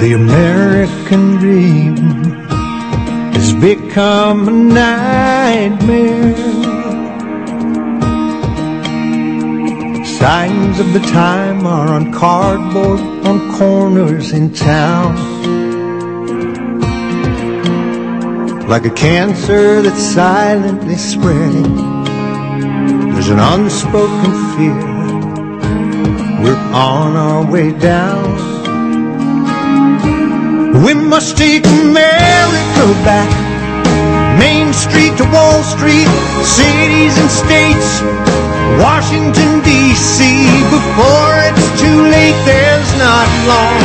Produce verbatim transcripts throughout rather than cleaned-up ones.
The American dream has become a nightmare. Signs of the time are on cardboard on corners in town. Like a cancer that's silently spreading, there's an unspoken fear. We're on our way down. We must take America back. Main Street to Wall Street, cities and states, Washington, D C Before it's too late, there's not long.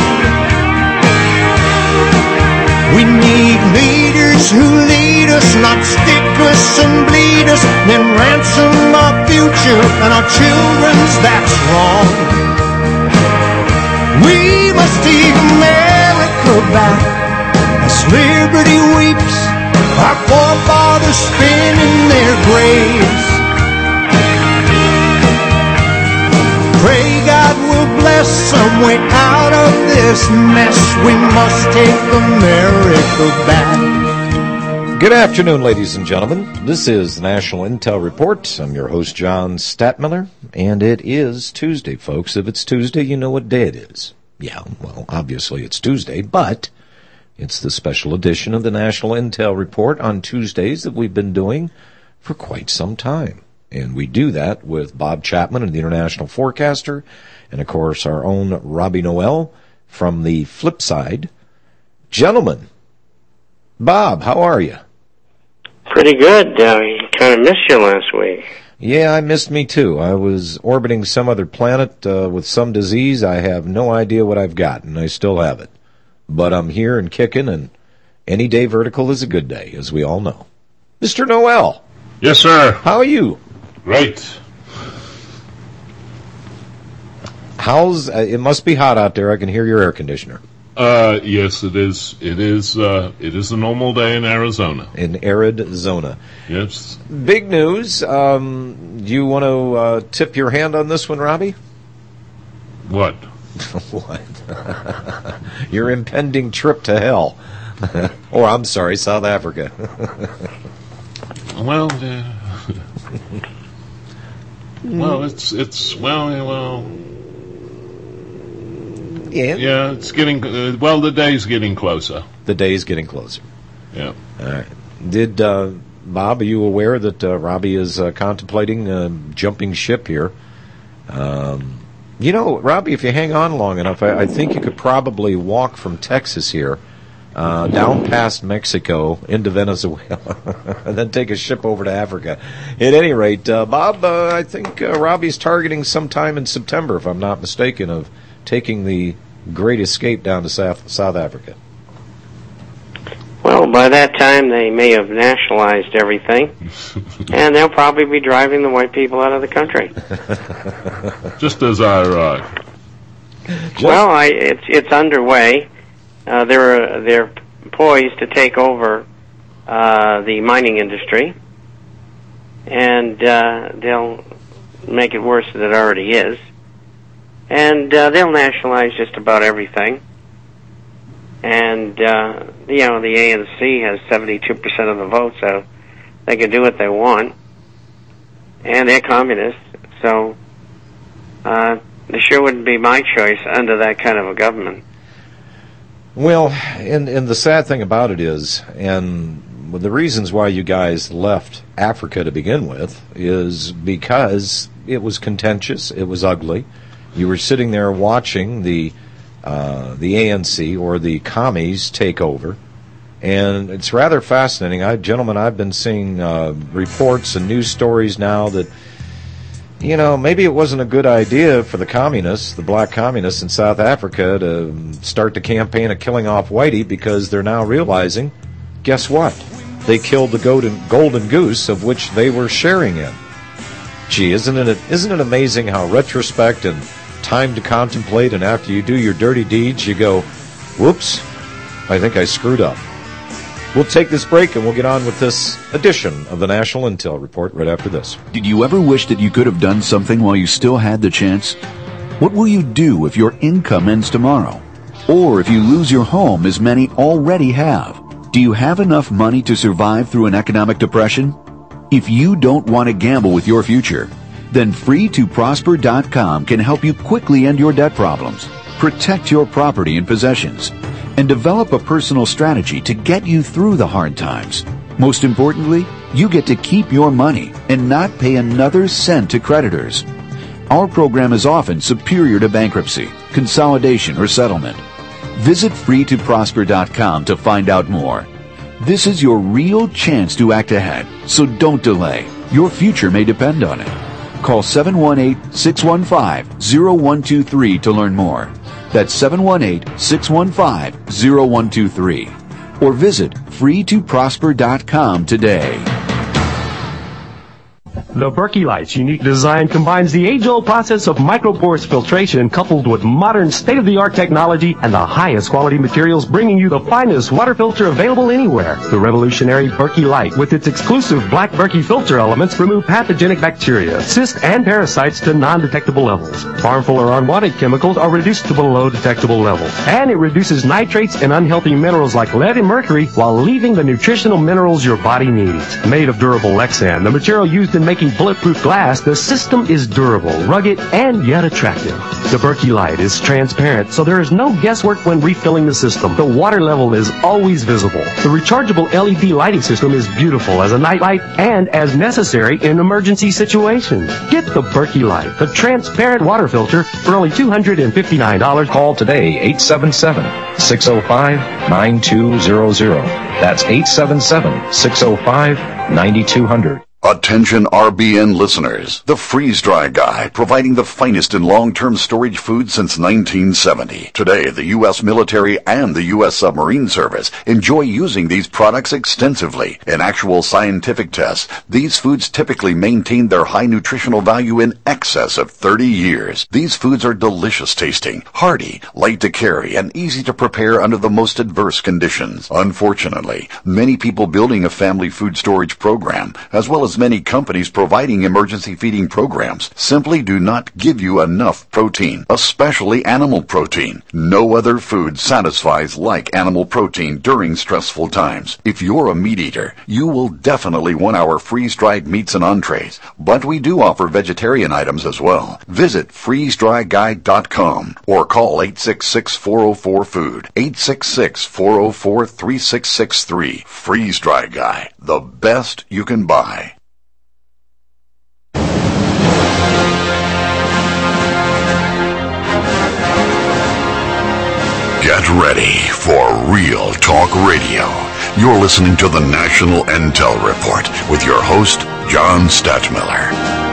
We need leaders who lead us, not stick us and bleed us, then ransom our future and our children's, that's wrong. We must take America back as liberty weeps, our forefathers spin in their graves. Pray God will bless some way out of this mess. We must take America back. Good afternoon, ladies and gentlemen. This is the National Intel Report. I'm your host, John Statmiller, and it is Tuesday, folks. If it's Tuesday, you know what day it is. Yeah, well, obviously it's Tuesday, but it's the special edition of the National Intel Report on Tuesdays that we've been doing for quite some time. And we do that with Bob Chapman and the International Forecaster, and of course our own Robbie Noel from the flip side. Gentlemen, Bob, how are you? Pretty good. Uh, kind of missed you last week. Yeah, I missed me too. I was orbiting some other planet uh, with some disease. I have no idea what I've got, and I still have it. But I'm here and kicking, and any day vertical is a good day, as we all know. Mister Noel. Yes, sir. How are you? Great. How's uh, it must be hot out there. I can hear your air conditioner. Uh, yes, it is. It is. Uh, it is a normal day in Arizona. In Arizona. Yes. Big news. Um, do you want to uh, tip your hand on this one, Robbie? What? What? Your impending trip to hell. Or I'm sorry, South Africa. Well. Uh, Well, it's it's well well. Yeah. Yeah, it's getting uh, well. The day's getting closer. The day's getting closer. Yeah. All right. Did uh, Bob? Are you aware that uh, Robbie is uh, contemplating uh, jumping ship here? Um, you know, Robbie, if you hang on long enough, I, I think you could probably walk from Texas here. Uh, down past Mexico into Venezuela, and then take a ship over to Africa. At any rate, uh, Bob, uh, I think uh, Robbie's targeting sometime in September, if I'm not mistaken, of taking the Great Escape down to South, South Africa. Well, by that time they may have nationalized everything, and they'll probably be driving the white people out of the country. Just as I arrive. Just well, I, it's it's underway. Uh, they're they're poised to take over uh, the mining industry, and uh, they'll make it worse than it already is. And uh, they'll nationalize just about everything. And uh, you know, the A N C has seventy-two percent of the vote, so they can do what they want. And they're communists, so uh, it sure wouldn't be my choice under that kind of a government. Well, and, and the sad thing about it is, and the reasons why you guys left Africa to begin with, is because it was contentious, it was ugly. You were sitting there watching the uh, the A N C or the commies take over, and it's rather fascinating. I, gentlemen, I've been seeing uh, reports and news stories now that, you know, maybe it wasn't a good idea for the communists, the black communists in South Africa, to start the campaign of killing off Whitey, because they're now realizing, guess what? They killed the golden, golden goose of which they were sharing in. Gee, isn't it isn't it amazing how retrospect and time to contemplate, and after you do your dirty deeds, you go, whoops, I think I screwed up. We'll take this break and we'll get on with this edition of the National Intel Report right after this. Did you ever wish that you could have done something while you still had the chance? What will you do if your income ends tomorrow? or if you lose your home, as many already have. Do you have enough money to survive through an economic depression? If you don't want to gamble with your future, then free to prosper dot com can help you quickly end your debt problems, protect your property and possessions, and develop a personal strategy to get you through the hard times. Most importantly, you get to keep your money and not pay another cent to creditors. Our program is often superior to bankruptcy, consolidation, or settlement. Visit free to prosper dot com to find out more. This is your real chance to act ahead, so don't delay. Your future may depend on it. Call seven one eight, six one five, zero one two three to learn more. That's seven one eight, six one five, zero one two three. Or visit free to prosper dot com today. The Berkey Light's unique design combines the age-old process of microporous filtration coupled with modern state-of-the-art technology and the highest quality materials, bringing you the finest water filter available anywhere. The revolutionary Berkey Light, with its exclusive black Berkey filter elements, remove pathogenic bacteria, cysts, and parasites to non-detectable levels. Harmful or unwanted chemicals are reduced to below detectable levels. And it reduces nitrates and unhealthy minerals like lead and mercury while leaving the nutritional minerals your body needs. Made of durable Lexan, the material used in making bulletproof glass, the system is durable, rugged, and yet attractive. The Berkey Light is transparent, so there is no guesswork when refilling the system. The water level is always visible. The rechargeable L E D lighting system is beautiful as a night light and as necessary in emergency situations. Get the Berkey Light, the transparent water filter, for only two hundred fifty-nine dollars. Call today, eight seven seven, six oh five, nine two zero zero. That's eight seven seven, six oh five, nine two zero zero. Attention R B N listeners, the Freeze Dry Guy, providing the finest in long-term storage food since nineteen seventy. Today, the U S military and the U S submarine service enjoy using these products extensively. In actual scientific tests, these foods typically maintain their high nutritional value in excess of thirty years. These foods are delicious tasting, hearty, light to carry, and easy to prepare under the most adverse conditions. Unfortunately, many people building a family food storage program, as well as many companies providing emergency feeding programs, simply do not give you enough protein, especially animal protein. No other food satisfies like animal protein during stressful times. If you're a meat eater, you will definitely want our freeze-dried meats and entrees, but we do offer vegetarian items as well. Visit freeze dry guy dot com or call eight six six, four oh four, food, eight six six, four oh four, three six six three. Freeze Dry Guy, the best you can buy. Get ready for Real Talk Radio. You're listening to the National Intel Report with your host, John Stadtmiller.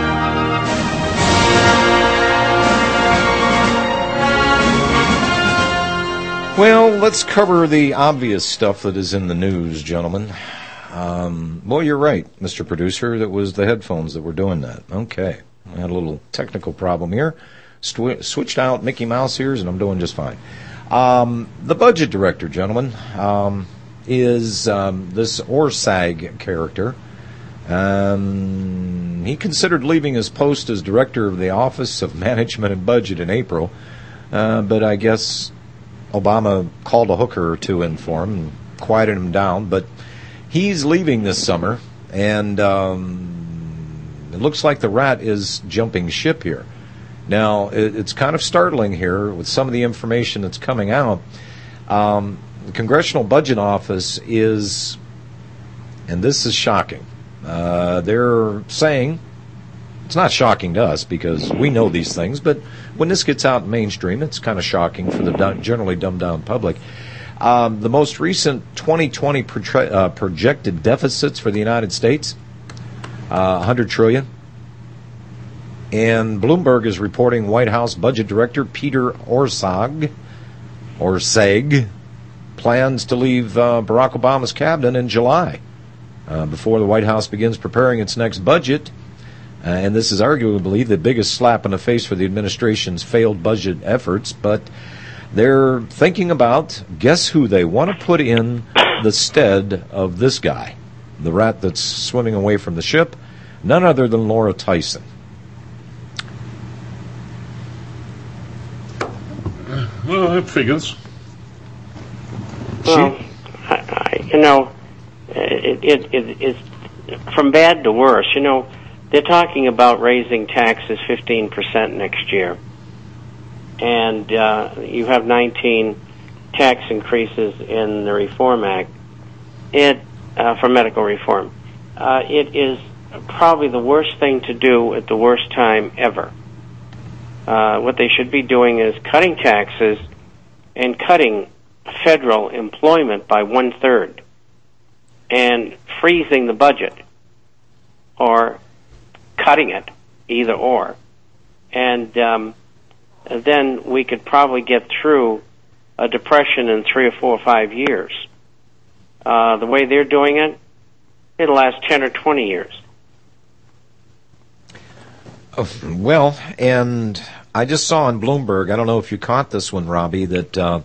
Well, let's cover the obvious stuff that is in the news, gentlemen. Um, well, you're right, Mister Producer. That was the headphones that were doing that. Okay. I had a little technical problem here. St- switched out Mickey Mouse ears, and I'm doing just fine. Um, the budget director, gentlemen, um, is um, this Orsag character. Um, he considered leaving his post as director of the Office of Management and Budget in April, uh, but I guess Obama called a hooker or two in for him and quieted him down. But he's leaving this summer, and um, it looks like the rat is jumping ship here. Now, it's kind of startling here with some of the information that's coming out. Um, the Congressional Budget Office is, and this is shocking, uh, they're saying, it's not shocking to us because we know these things, but when this gets out in mainstream, it's kind of shocking for the generally dumbed-down public. Um, the most recent twenty twenty proje- uh, projected deficits for the United States, uh, one hundred trillion dollars. And Bloomberg is reporting White House Budget Director Peter Orszag, Orszag plans to leave uh, Barack Obama's cabinet in July uh, before the White House begins preparing its next budget. Uh, and this is arguably the biggest slap in the face for the administration's failed budget efforts. But they're thinking about, guess who they want to put in the stead of this guy, the rat that's swimming away from the ship, none other than Laura Tyson. Well, it figures. you know, it, it, it, it's from bad to worse. You know, they're talking about raising taxes fifteen percent next year. And uh, you have nineteen tax increases in the Reform Act it uh, for medical reform. Uh, it is probably the worst thing to do at the worst time ever. Uh, what they should be doing is cutting taxes and cutting federal employment by one-third and freezing the budget or cutting it, either or. And um, then we could probably get through a depression in three or four or five years. Uh, the way they're doing it, it'll last ten or twenty years. Oh, well, and I just saw on Bloomberg, I don't know if you caught this one, Robbie, that uh,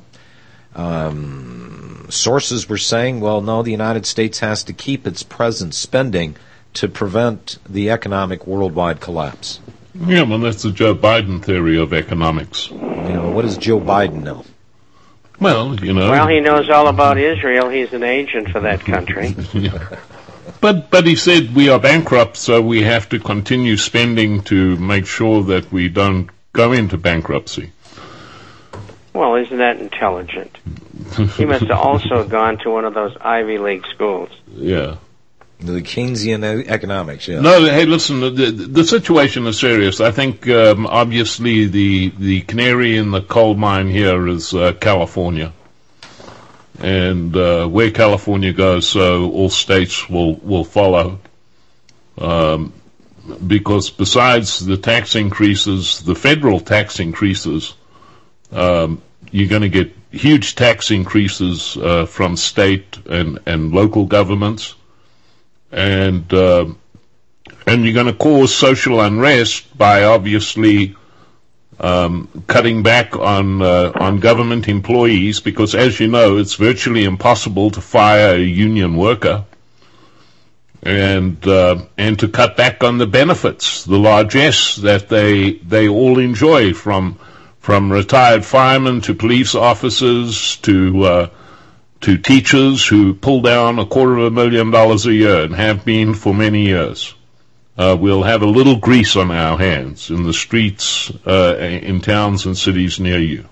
um, sources were saying, well, no, the United States has to keep its present spending to prevent the economic worldwide collapse. Yeah, well, that's the Joe Biden theory of economics. You know, what does Joe Biden know? Well, you know. Well, he knows all about Israel. He's an agent for that country. Yeah. But but he said we are bankrupt, so we have to continue spending to make sure that we don't go into bankruptcy. Well, isn't that intelligent? He must have also gone to one of those Ivy League schools. Yeah. The Keynesian economics, yeah. No, hey, listen, the, the situation is serious. I think, um, obviously, the, the canary in the coal mine here is uh, California. And uh, where California goes, so all states will, will follow. Um, because besides the tax increases, the federal tax increases, um, you're going to get huge tax increases uh, from state and, and local governments. And uh, and you're going to cause social unrest by obviously um, cutting back on uh, on government employees, because, as you know, it's virtually impossible to fire a union worker, and uh, and to cut back on the benefits, the largesse that they they all enjoy, from from retired firemen to police officers to uh, to teachers who pull down a quarter of a million dollars a year and have been for many years. Uh, we'll have a little grease on our hands in the streets, uh, in towns and cities near you.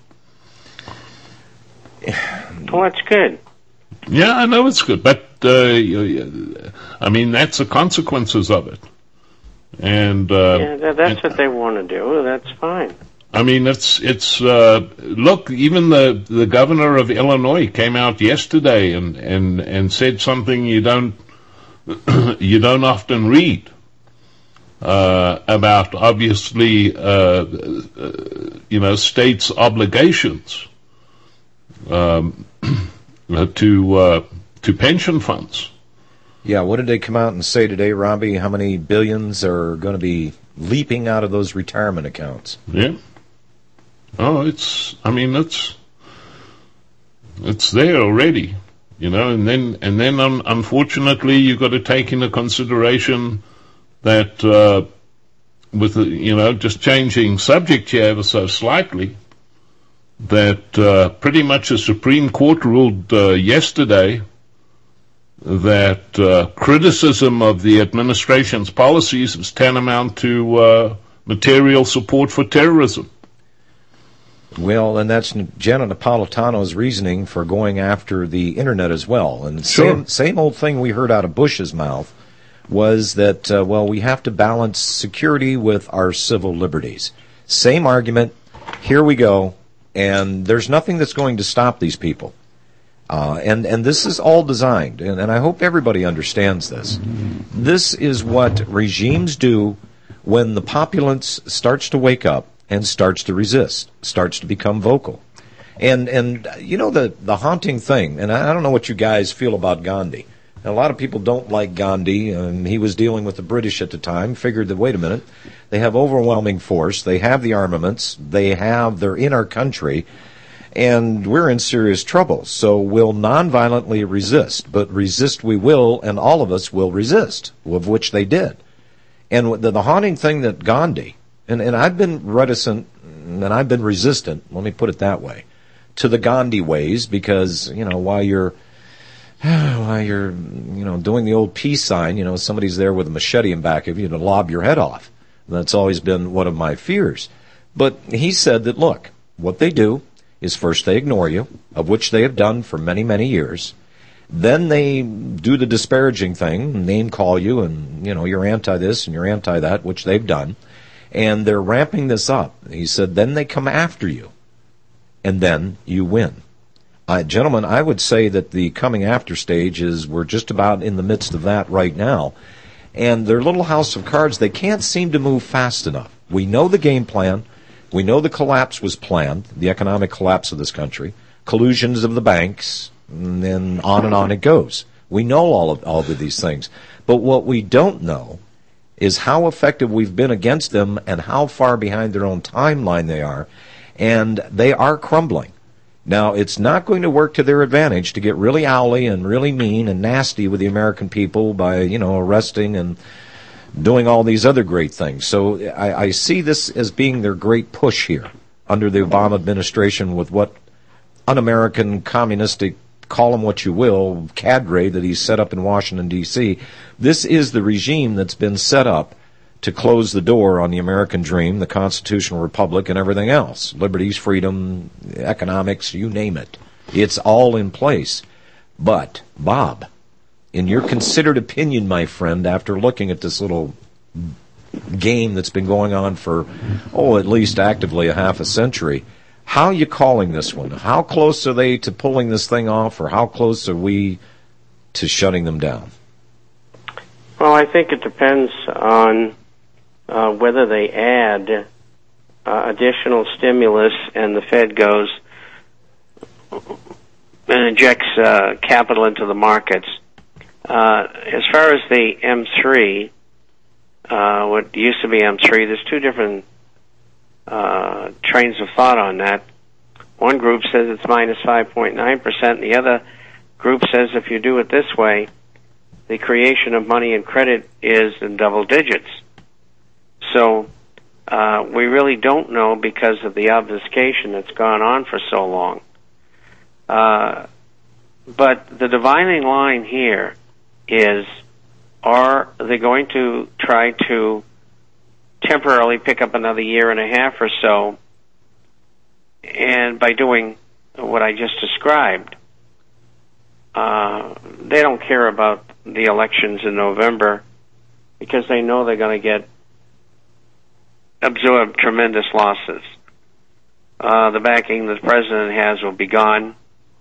Well, that's good. Yeah, I know it's good, but uh, I mean, that's the consequences of it. And uh, yeah, that, that's and, what they want to do. That's fine. I mean, it's it's. Uh, look, even the the governor of Illinois came out yesterday and and and said something you don't you don't often read uh, about. Obviously, uh, uh, you know, states' obligations um, to uh, to pension funds. Yeah, what did they come out and say today, Robbie? How many billions are going to be leaping out of those retirement accounts? Yeah. Oh, it's, I mean, it's, it's there already, you know, and then, and then um, unfortunately you've got to take into consideration that, uh, with, the, you know, just changing subject here ever so slightly, that, uh, pretty much the Supreme Court ruled, uh, yesterday that, uh, criticism of the administration's policies is tantamount to, uh, material support for terrorism. Well, and that's Janet Napolitano's reasoning for going after the Internet as well. And sure. same, same old thing we heard out of Bush's mouth was that, uh, well, we have to balance security with our civil liberties. Same argument. Here we go. And there's nothing that's going to stop these people. Uh, and, and this is all designed, and, and I hope everybody understands this. This is what regimes do when the populace starts to wake up and starts to resist, starts to become vocal. And, and you know, the, the haunting thing, and I, I don't know what you guys feel about Gandhi. And a lot of people don't like Gandhi, and he was dealing with the British at the time, figured that, wait a minute, they have overwhelming force, they have the armaments, they have, they're in our country, and we're in serious trouble. So we'll nonviolently resist, but resist we will, and all of us will resist, of which they did. And the, the haunting thing that Gandhi, And, and I've been reticent, and I've been resistant, let me put it that way, to the Gandhi ways, because, you know, while you're while you're, you know, doing the old peace sign, you know, somebody's there with a machete in back of you to lob your head off. That's always been one of my fears. But he said that, look, what they do is first they ignore you, of which they have done for many, many years. Then they do the disparaging thing, name call you, and, you know, you're anti-this and you're anti-that, which they've done. And they're ramping this up. He said, then they come after you, and then you win. Uh, gentlemen, I would say that the coming after stage is we're just about in the midst of that right now. And their little house of cards, they can't seem to move fast enough. We know the game plan. We know the collapse was planned, the economic collapse of this country, collusions of the banks, and then on and on it goes. We know all of all of these things. But what we don't know is how effective we've been against them and how far behind their own timeline they are. And they are crumbling. Now, it's not going to work to their advantage to get really owly and really mean and nasty with the American people by, you know, arresting and doing all these other great things. So I, I see this as being their great push here under the Obama administration with what un-American, communistic, call them what you will, cadre that he's set up in Washington, D C This is the regime that's been set up to close the door on the American dream, the constitutional republic, and everything else. Liberties, freedom, economics, you name it. It's all in place. But, Bob, in your considered opinion, my friend, after looking at this little game that's been going on for, oh, at least actively a half a century, how are you calling this one? How close are they to pulling this thing off, or how close are we to shutting them down? Well, I think it depends on Uh, whether they add uh, additional stimulus and the Fed goes and injects uh, capital into the markets. Uh, as far as the M three, uh, what used to be M three, there's two different uh, trains of thought on that. One group says it's minus five point nine percent, and the other group says if you do it this way, the creation of money and credit is in double digits. So uh, we really don't know because of the obfuscation that's gone on for so long. Uh, but the dividing line here is, are they going to try to temporarily pick up another year and a half or so, and by doing what I just described, uh, they don't care about the elections in November because they know they're going to get absorb tremendous losses. Uh, the backing that the president has will be gone.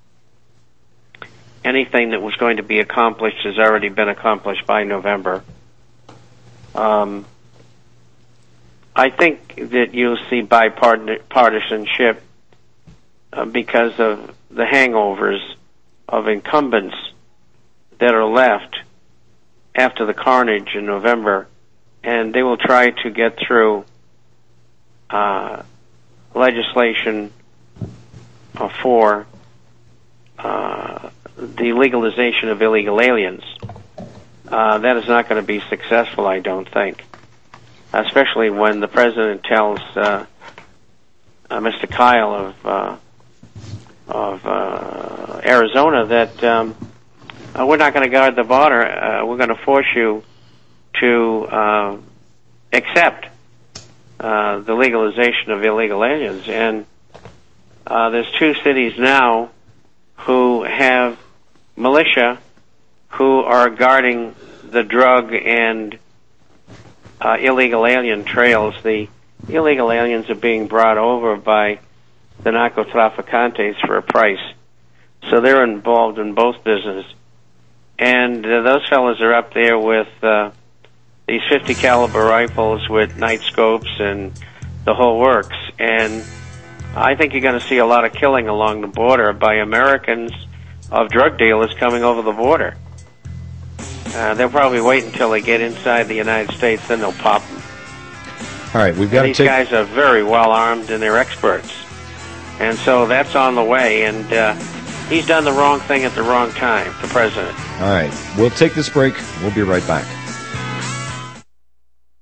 Anything that was going to be accomplished has already been accomplished by November. Um, I think that you'll see bipartisanship uh, because of the hangovers of incumbents that are left after the carnage in November, and they will try to get through Uh, legislation uh, for uh, the legalization of illegal aliens. Uh, that is not going to be successful, I don't think, especially when the president tells uh, uh, Mister Kyle of uh, of uh, Arizona that um, uh, we're not going to guard the border. Uh, we're going to force you to uh, accept Uh, the legalization of illegal aliens. And uh, there's two cities now who have militia who are guarding the drug and uh, illegal alien trails. The illegal aliens are being brought over by the narcotraficantes for a price. So they're involved in both business. And uh, those fellas are up there with uh, these fifty caliber rifles with night scopes and the whole works. And I think you're going to see a lot of killing along the border by Americans of drug dealers coming over the border. Uh, they'll probably wait until they get inside the United States, then they'll pop them. All right, we've got and to these take... guys are very well armed and they're experts. And so that's on the way. And uh, he's done the wrong thing at the wrong time, the president. All right, we'll take this break. We'll be right back.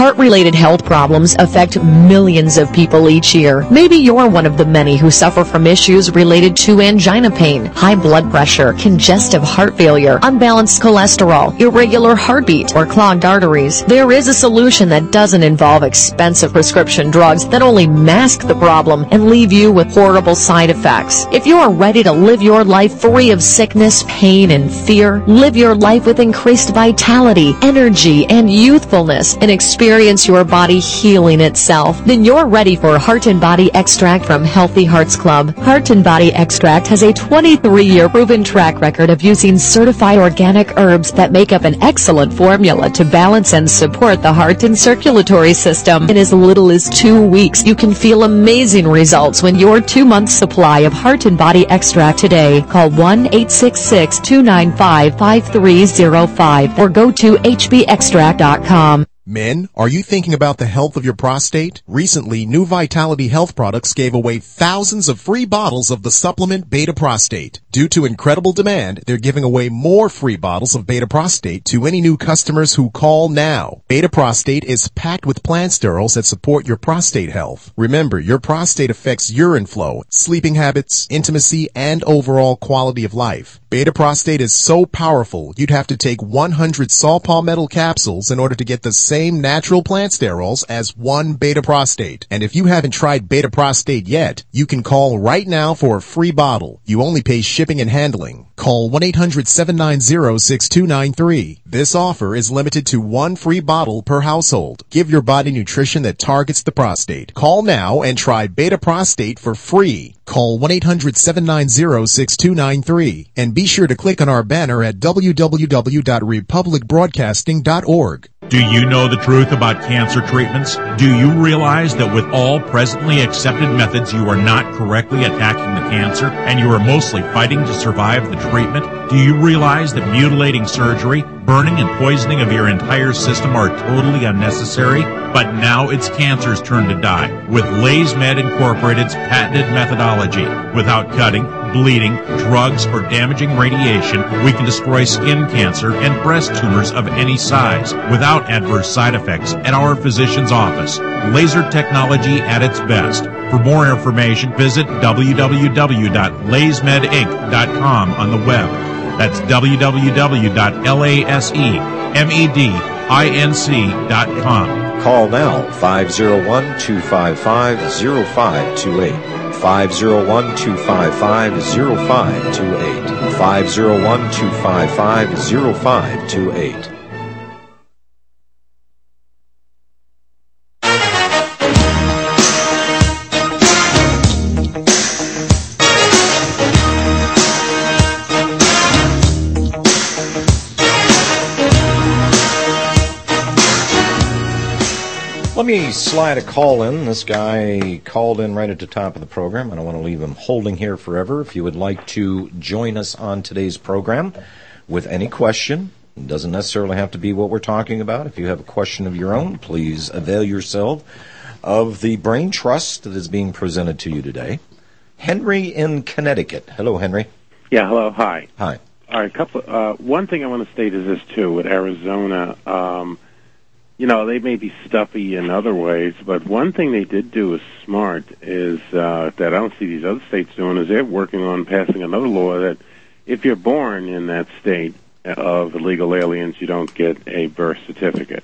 Heart-related health problems affect millions of people each year. Maybe you're one of the many who suffer from issues related to angina pain, high blood pressure, congestive heart failure, unbalanced cholesterol, irregular heartbeat, or clogged arteries. There is a solution that doesn't involve expensive prescription drugs that only mask the problem and leave you with horrible side effects. If you are ready to live your life free of sickness, pain, and fear, live your life with increased vitality, energy, and youthfulness, and experience your body healing itself, then you're ready for Heart and Body Extract from Healthy Hearts Club. Heart and Body Extract has a twenty-three year proven track record of using certified organic herbs that make up an excellent formula to balance and support the heart and circulatory system. In as little as two weeks, you can feel amazing results when your two-month supply of Heart and Body Extract today. Call one eight six six, two nine five, five three zero five or go to h b extract dot com. Men, are you thinking about the health of your prostate? Recently, New Vitality Health Products gave away thousands of free bottles of the supplement Beta Prostate. Due to incredible demand, they're giving away more free bottles of Beta Prostate to any new customers who call now. Beta Prostate is packed with plant sterols that support your prostate health. Remember, your prostate affects urine flow, sleeping habits, intimacy, and overall quality of life. Beta Prostate is so powerful, you'd have to take one hundred saw palmetto capsules in order to get the same natural plant sterols as one Beta Prostate. And if you haven't tried Beta Prostate yet, you can call right now for a free bottle. You only pay shipping and handling. Call one eight hundred, seven nine zero, six two nine three. This offer is limited to one free bottle per household. Give your body nutrition that targets the prostate. Call now and try Beta Prostate for free. Call one eight hundred, seven nine zero, six two nine three. And be sure to click on our banner at w w w dot republic broadcasting dot org. Do you know the truth about cancer treatments? Do you realize that with all presently accepted methods, you are not correctly attacking the cancer, and you are mostly fighting to survive the treatment? Do you realize that mutilating surgery, burning and poisoning of your entire system are totally unnecessary? But now it's cancer's turn to die with LaysMed Incorporated's patented methodology. Without cutting, bleeding, drugs, or damaging radiation, we can destroy skin cancer and breast tumors of any size without adverse side effects at our physician's office. Laser technology at its best. For more information, visit w w w dot lays med inc dot com on the web. That's w w w dot lays med inc dot com. Call now, five oh one, two five five, oh five two eight. five oh one, two five five, oh five two eight. five oh one, two five five, oh five two eight. Let me slide a call in. This guy called in right at the top of the program. I don't want to leave him holding here forever. If you would like to join us on today's program with any question, it doesn't necessarily have to be what we're talking about. If you have a question of your own, please avail yourself of the brain trust that is being presented to you today. Henry in Connecticut. Hello, Henry. Yeah, hello. Hi. Hi. All right, couple. Uh, one thing I want to state is this, too, with Arizona. Um, You know, they may be stuffy in other ways, but one thing they did do is smart is uh, that I don't see these other states doing is they're working on passing another law that if you're born in that state of illegal aliens, you don't get a birth certificate.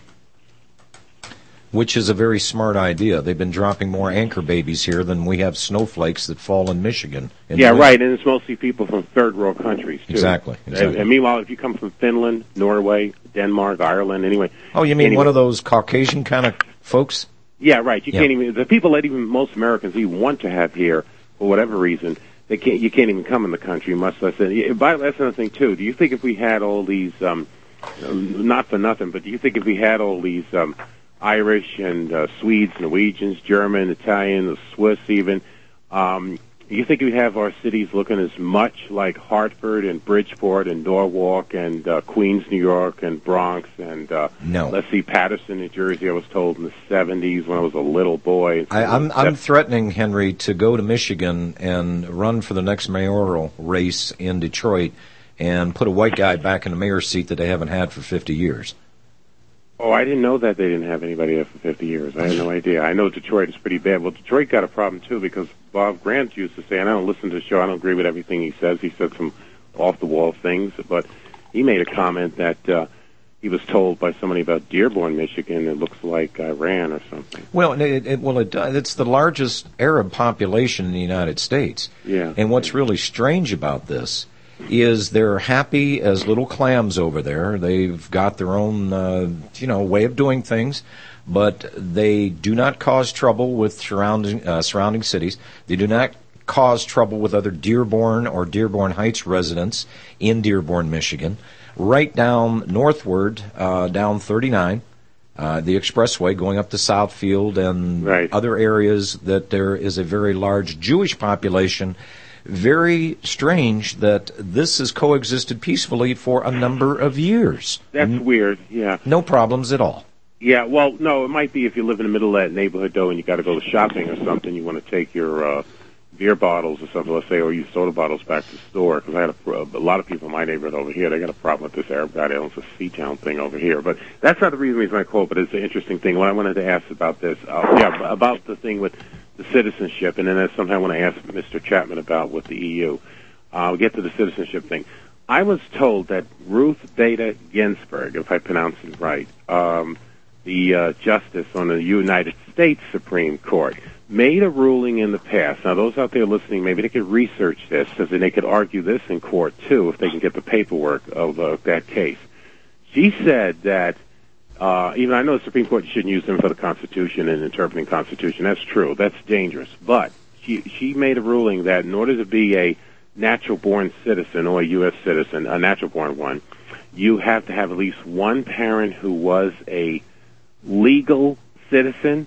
Which is a very smart idea. They've been dropping more anchor babies here than we have snowflakes that fall in Michigan. In yeah, right, and it's mostly people from third world countries, too. Exactly. exactly. And, and meanwhile, if you come from Finland, Norway, Denmark, Ireland, anyway. Oh, you mean anyway. one of those Caucasian kind of folks? Yeah, right. You yeah. can't even, the people that even most Americans even want to have here, for whatever reason, they can't, you can't even come in the country, much less, that's another thing, too. Do you think if we had all these, um, not for nothing, but do you think if we had all these, um, Irish and uh, Swedes, Norwegians, German, Italian, the Swiss even. Um, you think we have our cities looking as much like Hartford and Bridgeport and Norwalk and uh, Queens, New York and Bronx and uh, no. let's see, Patterson, New Jersey, I was told in the seventies when I was a little boy. I, I'm, I'm threatening, Henry, to go to Michigan and run for the next mayoral race in Detroit and put a white guy back in the mayor's seat that they haven't had for fifty years. Oh, I didn't know that they didn't have anybody there for fifty years. I had no idea. I know Detroit is pretty bad. Well, Detroit got a problem, too, because Bob Grant used to say, and I don't listen to the show, I don't agree with everything he says. He said some off-the-wall things, but he made a comment that uh, he was told by somebody about Dearborn, Michigan, it looks like Iran or something. Well, it, it, well, it, it's the largest Arab population in the United States. Yeah. And what's really strange about this is they're happy as little clams over there. They've got their own, uh, you know, way of doing things, but they do not cause trouble with surrounding uh, surrounding cities. They do not cause trouble with other Dearborn or Dearborn Heights residents in Dearborn, Michigan. Right down northward, uh, down thirty-nine, uh, the expressway going up to Southfield and right. other areas that there is a very large Jewish population. Very strange that this has coexisted peacefully for a number of years. That's N- weird, yeah. No problems at all. Yeah, well, no, it might be if you live in the middle of that neighborhood, though, and you got to go to shopping or something, you want to take your uh, beer bottles or something, let's say, or use soda bottles back to the store, because I had a, a lot of people in my neighborhood over here, they got a problem with this Arab guy that owns a C-Town thing over here. But that's not the reason he's my quote, but it's an interesting thing. What I wanted to ask about this, uh, yeah, about the thing with the citizenship, and then that's something I want to ask Mister Chapman about with the E U. Uh, we'll get to the citizenship thing. I was told that Ruth Bader Ginsburg, if I pronounce it right, um, the uh, justice on the United States Supreme Court, made a ruling in the past. Now, those out there listening, maybe they could research this, because then they could argue this in court, too, if they can get the paperwork of uh, that case. She said that Uh, even I know the Supreme Court shouldn't use them for the Constitution and interpreting Constitution. That's true. That's dangerous. But she she made a ruling that in order to be a natural-born citizen or a U S citizen, a natural-born one, you have to have at least one parent who was a legal citizen,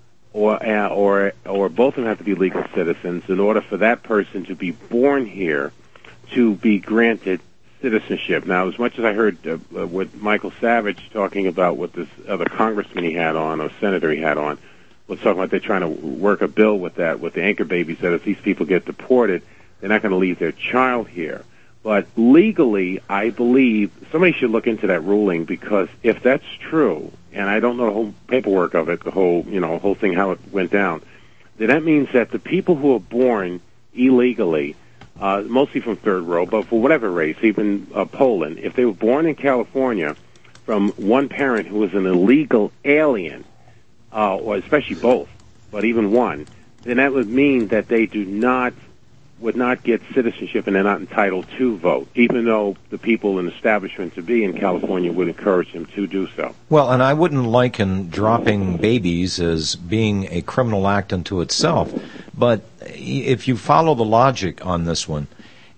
or uh, or or both of them have to be legal citizens in order for that person to be born here to be granted citizenship. Now, as much as I heard uh, uh, with Michael Savage talking about what this other congressman he had on, or senator he had on, was talking about they're trying to work a bill with that, with the anchor babies, that if these people get deported, they're not going to leave their child here. But legally, I believe somebody should look into that ruling, because if that's true, and I don't know the whole paperwork of it, the whole, you know, whole thing, how it went down, then that means that the people who are born illegally, Uh, mostly from third row, but for whatever race, even uh, Poland, if they were born in California from one parent who was an illegal alien, uh, or especially both, but even one, then that would mean that they do not, would not get citizenship, and they're not entitled to vote, even though the people in establishment to be in California would encourage them to do so. Well, and I wouldn't liken dropping babies as being a criminal act unto itself, but if you follow the logic on this one,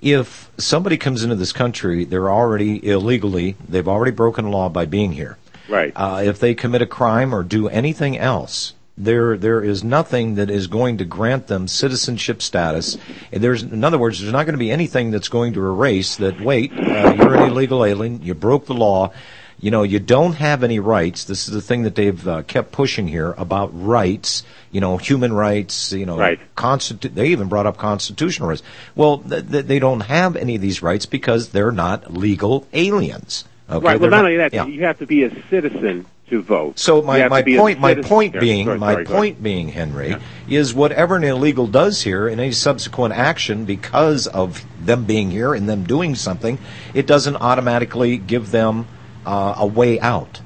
if somebody comes into this country, they're already illegally, they've already broken law by being here. Right. Uh, if they commit a crime or do anything else, there there is nothing that is going to grant them citizenship status. There's, in other words, there's not going to be anything that's going to erase that, wait, uh, you're an illegal alien, you broke the law, you know, you don't have any rights. This is the thing that they've uh, kept pushing here about rights, you know, human rights, you know, right. constitu- they even brought up constitutional rights. Well, th- th- they don't have any of these rights because they're not legal aliens. Okay? Right, well, they're not only that, yeah. you have to be a citizen to vote. So my, my point my point yeah, being sorry, my sorry, point being, Henry, yeah. is whatever an illegal does here in any subsequent action because of them being here and them doing something, it doesn't automatically give them uh, a way out.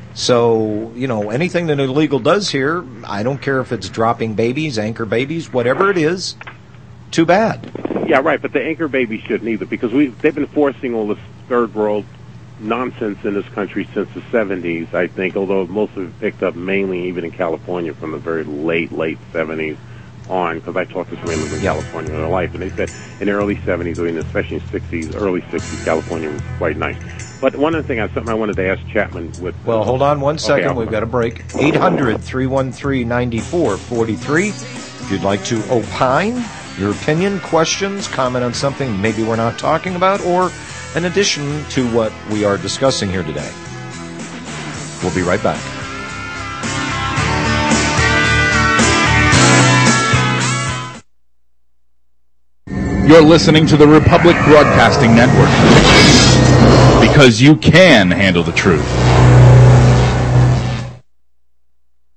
So, you know, anything that illegal does here, I don't care if it's dropping babies, anchor babies, whatever it is, too bad. Yeah, right, but the anchor babies shouldn't either, because we they've been forcing all this third world nonsense in this country since the seventies, I think, although most of it picked up mainly even in California from the very late, late seventies on, because I talked to somebody who lived in California in their life, and they said in the early seventies, or even especially in sixties, early sixties, California was quite nice. But one other thing, I something I wanted to ask Chapman with... Well, hold on one second. Okay, We've got a break. eight hundred, three one three, nine four four three. If you'd like to opine, your opinion, questions, comment on something maybe we're not talking about, or in addition to what we are discussing here today. We'll be right back. You're listening to the Republic Broadcasting Network, because you can handle the truth.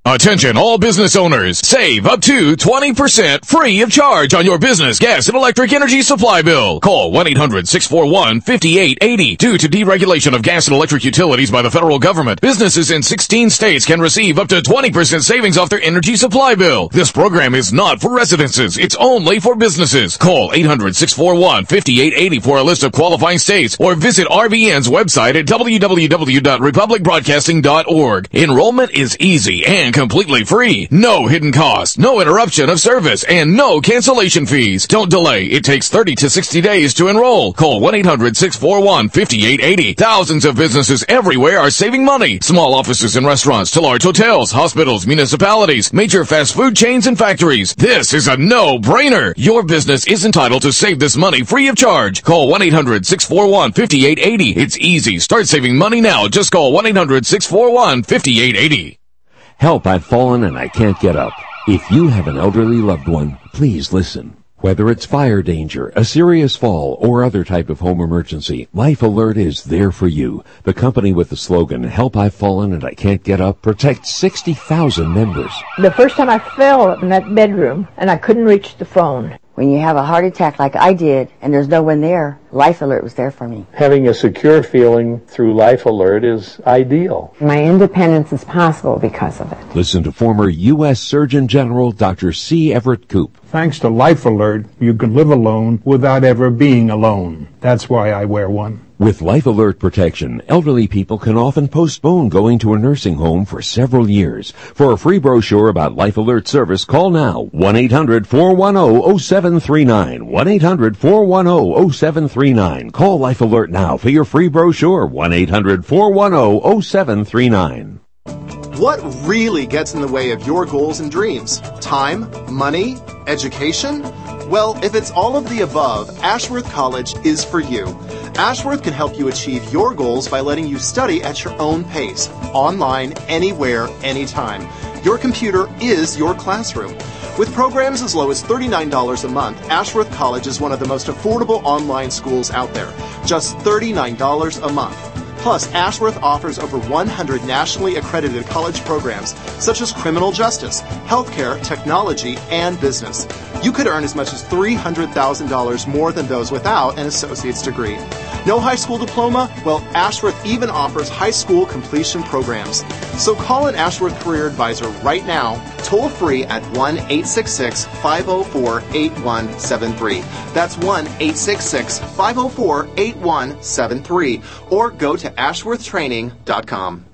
Attention all business owners. Save up to twenty percent free of charge on your business gas and electric energy supply bill. Call one eight hundred six four one five eight eight zero. Due to deregulation of gas and electric utilities by the federal government, businesses in sixteen states can receive up to twenty percent savings off their energy supply bill. This program is not for residences. It's only for businesses. Call eight hundred six four one five eight eight zero for a list of qualifying states or visit R B N's website at w w w dot republic broadcasting dot org. Enrollment is easy and completely free. No hidden costs, no interruption of service, and no cancellation fees. Don't delay. It takes thirty to sixty days to enroll. Call one eight hundred six four one five eight eight zero. Thousands of businesses everywhere are saving money. Small offices and restaurants to large hotels, hospitals, municipalities, major fast food chains, and factories. This is a no-brainer. Your business is entitled to save this money free of charge. Call one eight hundred six four one five eight eight zero. It's easy. Start saving money now. Just call one eight hundred six four one five eight eight zero. Help, I've fallen and I can't get up. If you have an elderly loved one, please listen. Whether it's fire danger, a serious fall, or other type of home emergency, Life Alert is there for you. The company with the slogan, Help, I've Fallen and I Can't Get Up, protects sixty thousand members. The first time I fell in that bedroom and I couldn't reach the phone. When you have a heart attack like I did and there's no one there, Life Alert was there for me. Having a secure feeling through Life Alert is ideal. My independence is possible because of it. Listen to former U S Surgeon General Doctor C. Everett Koop. Thanks to Life Alert, you can live alone without ever being alone. That's why I wear one. With Life Alert protection, elderly people can often postpone going to a nursing home for several years. For a free brochure about Life Alert service, call now one eight hundred four one zero zero seven three nine. one eight hundred four one zero zero seven three nine. Call Life Alert now for your free brochure. one eight hundred four one zero zero seven three nine. What really gets in the way of your goals and dreams? Time? Money? Education? Well, if it's all of the above, Ashworth College is for you. Ashworth can help you achieve your goals by letting you study at your own pace, online, anywhere, anytime. Your computer is your classroom. With programs as low as thirty-nine dollars a month, Ashworth College is one of the most affordable online schools out there. Just thirty-nine dollars a month. Plus, Ashworth offers over one hundred nationally accredited college programs, such as criminal justice, healthcare, technology, and business. You could earn as much as three hundred thousand dollars more than those without an associate's degree. No high school diploma? Well, Ashworth even offers high school completion programs. So call an Ashworth Career Advisor right now, toll free at one eight six six five zero four eight one seven three. That's one eight six six five zero four eight one seven three. Or go to ashworth training dot com.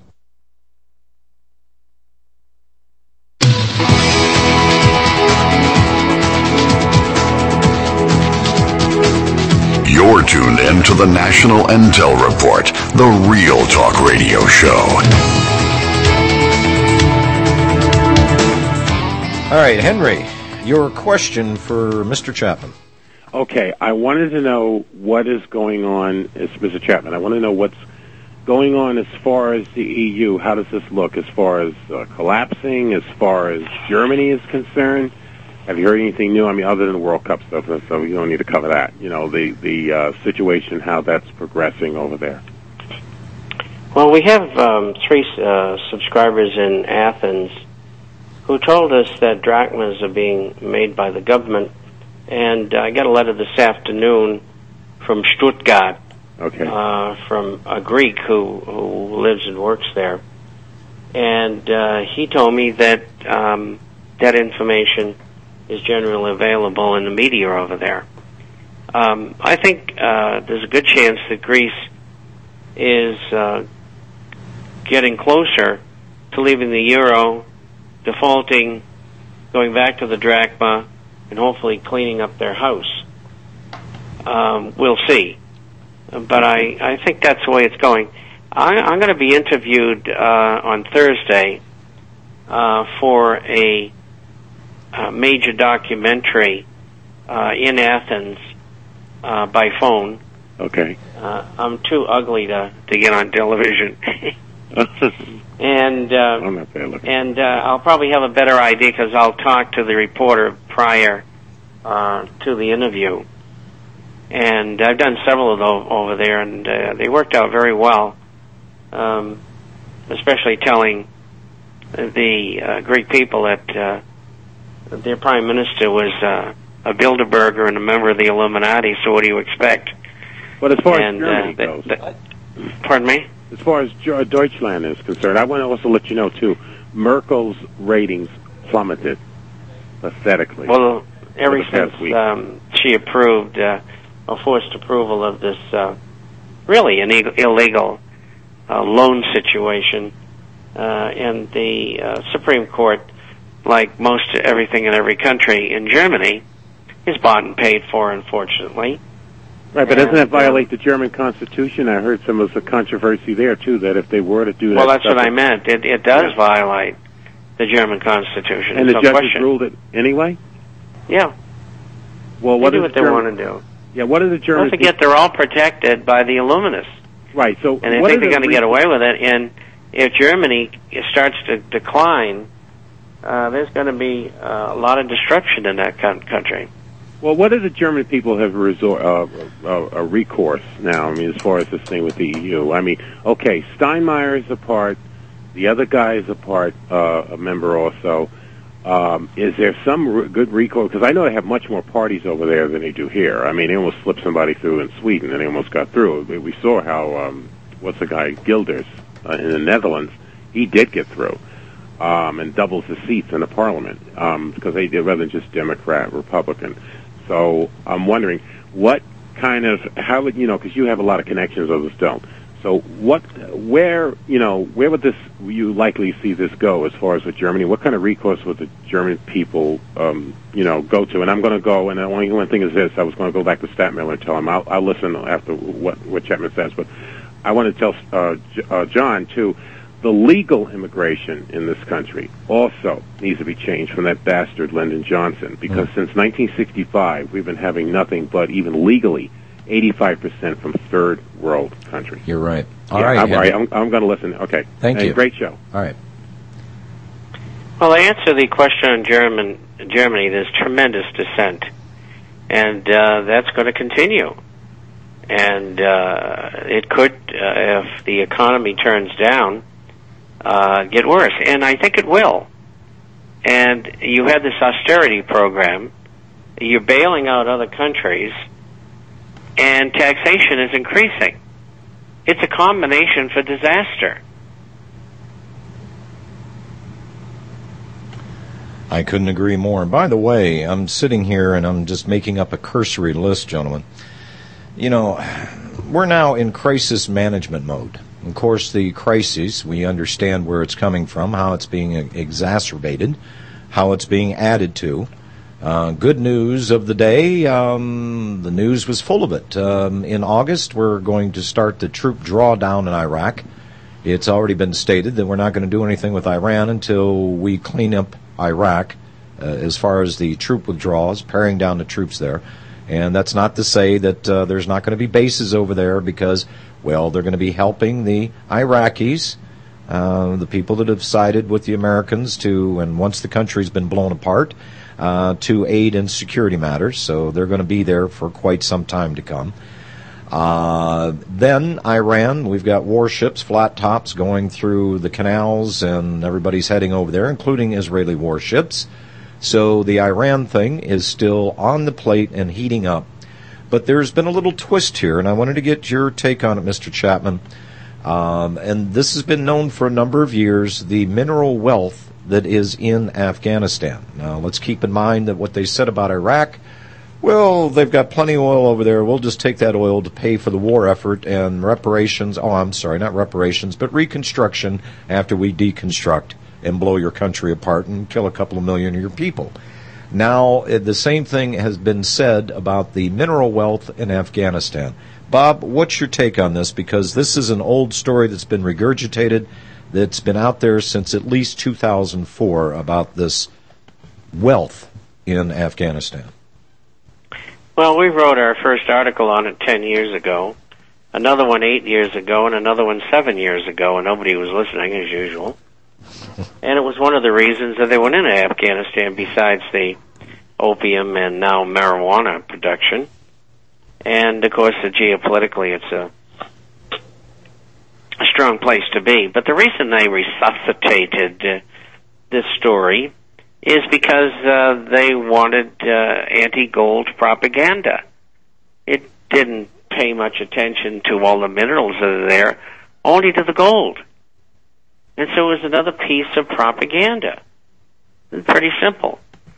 You're tuned in to the National Intel Report, the Real Talk Radio Show. All right, Henry, your question for Mister Chapman. Okay, I wanted to know what is going on, as Mister Chapman, I want to know what's going on as far as the E U. How does this look as far as uh, collapsing, as far as Germany is concerned? Have you heard anything new? I mean, other than the World Cup stuff, so you don't need to cover that. You know, the, the uh, situation, how that's progressing over there. Well, we have um, three uh, subscribers in Athens who told us that drachmas are being made by the government. And uh, I got a letter this afternoon from Stuttgart, okay. uh, from a Greek who, who lives and works there. And uh, he told me that um, that information is generally available in the media over there. Um, I think uh, there's a good chance that Greece is uh, getting closer to leaving the euro, defaulting, going back to the drachma, and hopefully cleaning up their house. Um, we'll see. But I, I think that's the way it's going. I, I'm going to be interviewed uh, on Thursday uh, for a, a major documentary uh, in Athens uh, by phone. Okay. Uh, I'm too ugly to, to get on television. and uh, I'm not there looking. and uh, I'll probably have a better idea because I'll talk to the reporter prior uh, to the interview. And I've done several of those over there, and uh, they worked out very well, um, especially telling the uh, Greek people that uh, their prime minister was uh, a Bilderberger and a member of the Illuminati. So what do you expect? But as far and, as Germany uh, goes, the, the, pardon me. As far as Deutschland is concerned, I want to also let you know too, Merkel's ratings plummeted pathetically. Well, ever since um, she approved uh, a forced approval of this uh, really an illegal uh, loan situation, uh, and the uh, Supreme Court, like most everything in every country in Germany, is bought and paid for, unfortunately. Right, but and, doesn't that violate um, the German Constitution? I heard some of the controversy there, too, that if they were to do that... Well, that's stuff, what I meant. It, it does yeah. violate the German Constitution. And the no judges question. ruled it anyway? Yeah. Well, they what do what the they German, want to do. Yeah, what are the German... Don't forget, they're all protected by the Illuminists. Right, so... And they what think they're the going to get away with it, and if Germany starts to decline, uh, there's going to be uh, a lot of destruction in that con- country. Well, what do the German people have resort, uh, uh, a recourse now? I mean, as far as this thing with the E U, I mean, okay, Steinmeier is a part, the other guy is a part, uh, a member also. Um, is there some re- good recourse? Because I know they have much more parties over there than they do here. I mean, they almost slipped somebody through in Sweden, and they almost got through. We saw how um, what's the guy Gilders uh, in the Netherlands? He did get through. Um, and doubles the seats in the parliament um, because they did rather than just Democrat, Republican. So I'm wondering what kind of how would you know because you have a lot of connections, others don't. So what, where you know where would this you likely see this go as far as with Germany? What kind of recourse would the German people um, you know go to? And I'm going to go. And the only one thing is this: I was going to go back to Stadtmiller and tell him I'll, I'll listen after what what Chapman says, but I want to tell uh, J- uh, John too. The legal immigration in this country also needs to be changed from that bastard Lyndon Johnson, because mm. since nineteen sixty-five, we've been having nothing but, even legally, eighty-five percent from third world countries. You're right. All yeah, right. I'm, right. I'm, I'm going to listen. Okay. Thank hey, you. Great show. All right. Well, to answer the question on German, Germany, there's tremendous dissent, and uh, that's going to continue. And uh, it could, uh, if the economy turns down, Uh, get worse, and I think it will. And you have this austerity program, you're bailing out other countries, and taxation is increasing. It's a combination for disaster. I couldn't agree more. And by the way, I'm sitting here and I'm just making up a cursory list, gentlemen. You know, we're now in crisis management mode. Of course, the crisis, we understand where it's coming from, how it's being exacerbated, how it's being added to. Uh, good news of the day, um, the news was full of it. Um, in August, we're going to start the troop drawdown in Iraq. It's already been stated that we're not going to do anything with Iran until we clean up Iraq uh, as far as the troop withdrawals, paring down the troops there. And that's not to say that uh, there's not going to be bases over there because, well, they're going to be helping the Iraqis, uh, the people that have sided with the Americans to, and once the country's been blown apart, uh, to aid in security matters. So they're going to be there for quite some time to come. Uh, then Iran, we've got warships, flat tops going through the canals, and everybody's heading over there, including Israeli warships. So the Iran thing is still on the plate and heating up. But there's been a little twist here, and I wanted to get your take on it, Mister Chapman. Um, and this has been known for a number of years, the mineral wealth that is in Afghanistan. Now, let's keep in mind that what they said about Iraq, well, they've got plenty of oil over there. We'll just take that oil to pay for the war effort and reparations. Oh, I'm sorry, not reparations, but reconstruction after we deconstruct and blow your country apart and kill a couple of million of your people. Now, the same thing has been said about the mineral wealth in Afghanistan. Bob, what's your take on this? Because this is an old story that's been regurgitated, that's been out there since at least two thousand four about this wealth in Afghanistan. Well, we wrote our first article on it ten years ago, another one eight years ago, and another one seven years ago, and nobody was listening, as usual. And it was one of the reasons that they went into Afghanistan, besides the opium and now marijuana production. And, of course, geopolitically, it's a, a strong place to be. But the reason they resuscitated uh, this story is because uh, they wanted uh, anti-gold propaganda. It didn't pay much attention to all the minerals that are there, only to the gold. And so it was another piece of propaganda. It's pretty simple.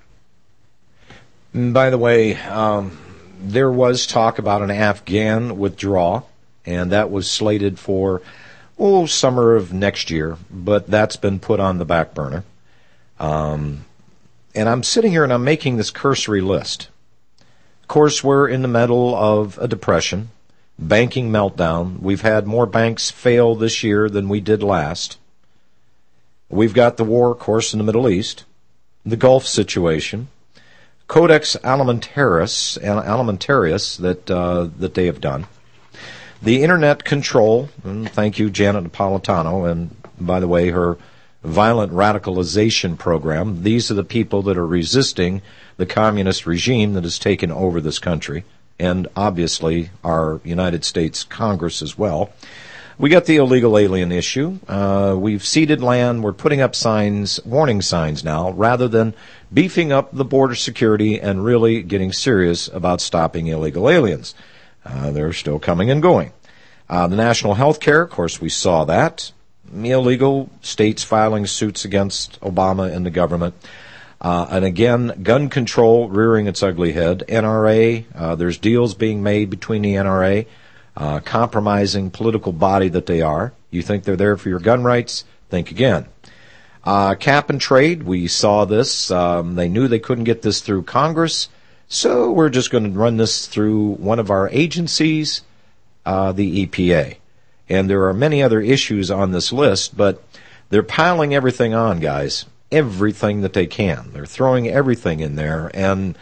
And by the way, um, there was talk about an Afghan withdrawal, and that was slated for, oh, summer of next year, but that's been put on the back burner. Um, and I'm sitting here and I'm making this cursory list. Of course, we're in the middle of a depression, banking meltdown. We've had more banks fail this year than we did last. We've got the war, of course, in the Middle East, the Gulf situation, Codex Alimentarius, Alimentarius that uh, that they have done, the internet control, and thank you, Janet Napolitano, and by the way, her violent radicalization program. These are the people that are resisting the communist regime that has taken over this country, and obviously our United States Congress as well. We got the illegal alien issue. Uh, we've ceded land. We're putting up signs, warning signs now, rather than beefing up the border security and really getting serious about stopping illegal aliens. Uh, they're still coming and going. Uh, the national health care, of course, we saw that. Illegal states filing suits against Obama and the government. Uh, and again, gun control rearing its ugly head. N R A, uh, there's deals being made between the N R A, uh, compromising political body that they are. You think they're there for your gun rights? Think again. Uh, cap and trade, we saw this. Um, they knew they couldn't get this through Congress, so we're just going to run this through one of our agencies, uh, the E P A. And there are many other issues on this list, but they're piling everything on, guys. Everything that they can. They're throwing everything in there, and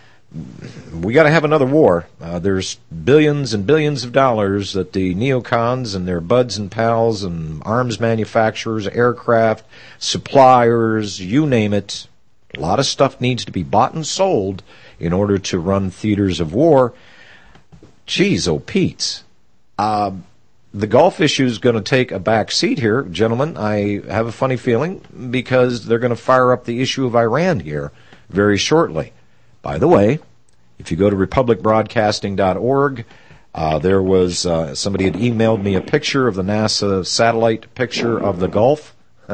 we got to have another war. Uh, there's billions and billions of dollars that the neocons and their buds and pals and arms manufacturers, aircraft, suppliers, you name it, a lot of stuff needs to be bought and sold in order to run theaters of war. Geez, oh, Pete's. Uh, The Gulf issue is going to take a back seat here, gentlemen. I have a funny feeling because they're going to fire up the issue of Iran here very shortly. By the way, if you go to republic broadcasting dot org, uh, there was uh, somebody had emailed me a picture of the NASA satellite picture of the Gulf.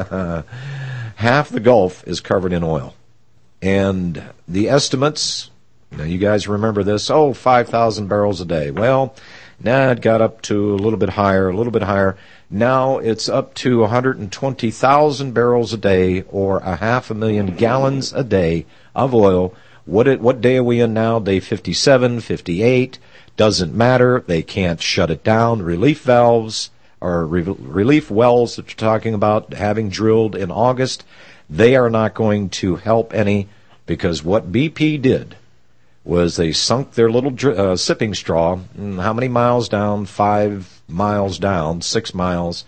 Half the Gulf is covered in oil. And the estimates, now you guys remember this, oh, five thousand barrels a day. Well, now it got up to a little bit higher, a little bit higher. Now it's up to one hundred twenty thousand barrels a day, or a half a million gallons a day of oil. What it, what day are we in now? Day fifty-seven, fifty-eight. Doesn't matter. They can't shut it down. Relief valves, or re- relief wells that you're talking about having drilled in August, they are not going to help any, because what B P did was they sunk their little dr- uh, sipping straw, how many miles down? Five miles down, six miles,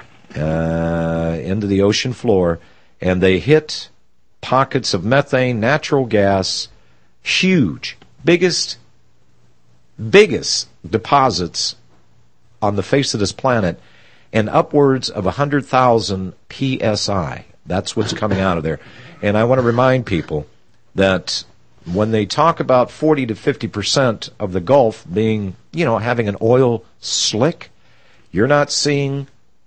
uh, into the ocean floor, and they hit pockets of methane, natural gas, huge, biggest, biggest deposits on the face of this planet, and upwards of one hundred thousand P S I. That's what's coming out of there. And I want to remind people that when they talk about forty to fifty percent of the Gulf being, you know, having an oil slick, you're not seeing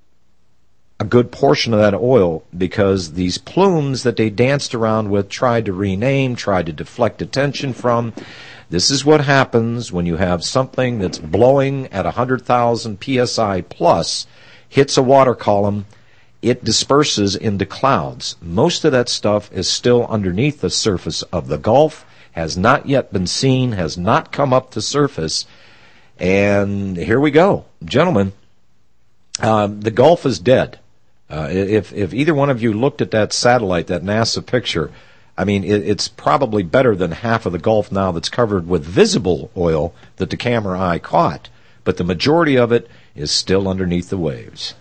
a good portion of that oil, because these plumes that they danced around with, tried to rename, tried to deflect attention from. This is what happens when you have something that's blowing at one hundred thousand P S I plus, hits a water column, it disperses into clouds. Most of that stuff is still underneath the surface of the Gulf, has not yet been seen, has not come up to surface. And here we go. Gentlemen, um, the Gulf is dead. Uh, if, if either one of you looked at that satellite, that NASA picture, I mean, it, it's probably better than half of the Gulf now that's covered with visible oil that the camera eye caught. But the majority of it is still underneath the waves.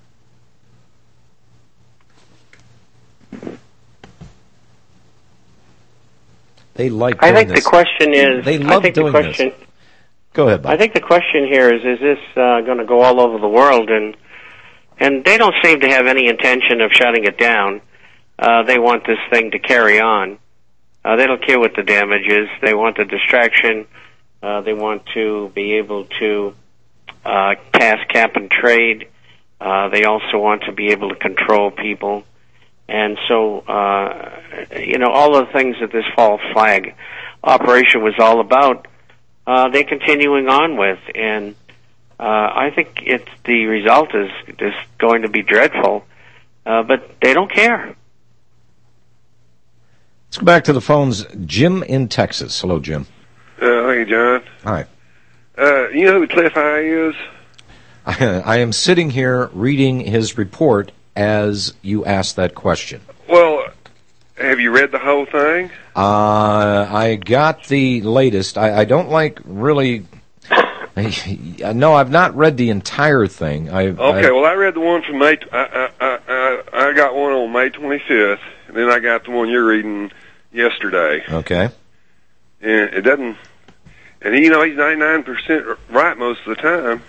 They like doing I think this. the question is. They love I think doing the question, this. Go ahead, Bob. I think the question here is: is this uh, going to go all over the world? And and they don't seem to have any intention of shutting it down. uh, they want this thing to carry on. Uh, they don't care what the damage is. They want the distraction. Uh, they want to be able to uh, pass cap and trade. Uh, they also want to be able to control people. And so, uh, you know, all of the things that this false flag operation was all about, uh, they're continuing on with. And uh, I think it's the result is just going to be dreadful, uh, but they don't care. Let's go back to the phones. Jim in Texas. Hello, Jim. Uh, hey, John. Hi. Uh, you know who Cliff High is? I, I am sitting here reading his report as you asked that question. Well, have you read the whole thing? Uh, I got the latest. I, I don't like really... I, no, I've not read the entire thing. I've, okay, I've, well, I read the one from May... I, I, I, I got one on May twenty-fifth, and then I got the one you're reading yesterday. Okay. And it doesn't... And, you know, he's ninety-nine percent right most of the time.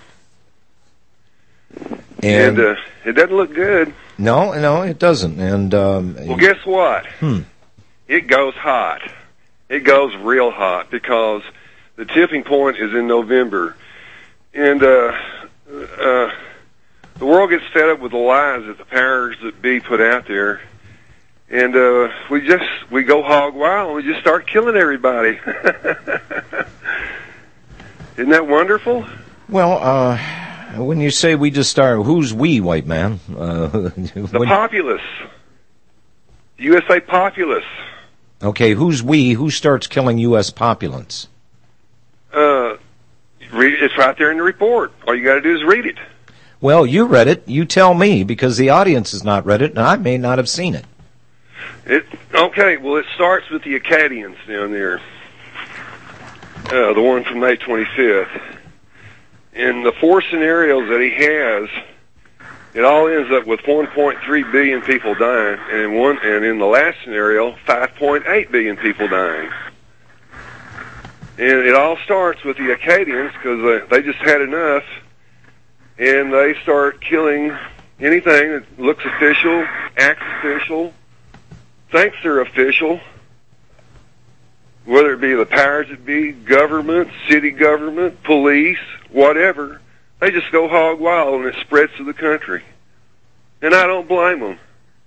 And, and uh, it doesn't look good. No, no, it doesn't. And um, well, guess what? Hmm. It goes hot. It goes real hot because the tipping point is in November, and uh, uh, the world gets fed up with the lies that the powers that be put out there, and uh, we just we go hog wild and we just start killing everybody. Isn't that wonderful? Well, uh. When you say we just start, who's we, white man? Uh, the populace. The U S A populace. Okay, who's we? Who starts killing U S populace? Uh, read it. It's right there in the report. All you got to do is read it. Well, you read it. You tell me, because the audience has not read it, and I may not have seen it. It okay. Well, it starts with the Acadians down there. Uh, the one from May twenty-fifth. In the four scenarios that he has, it all ends up with one point three billion people dying, and in one, and in the last scenario, five point eight billion people dying. And it all starts with the Acadians because they just had enough, and they start killing anything that looks official, acts official, thinks they're official, whether it be the powers that be, government, city government, police, whatever. They just go hog wild and it spreads to the country. And I don't blame them.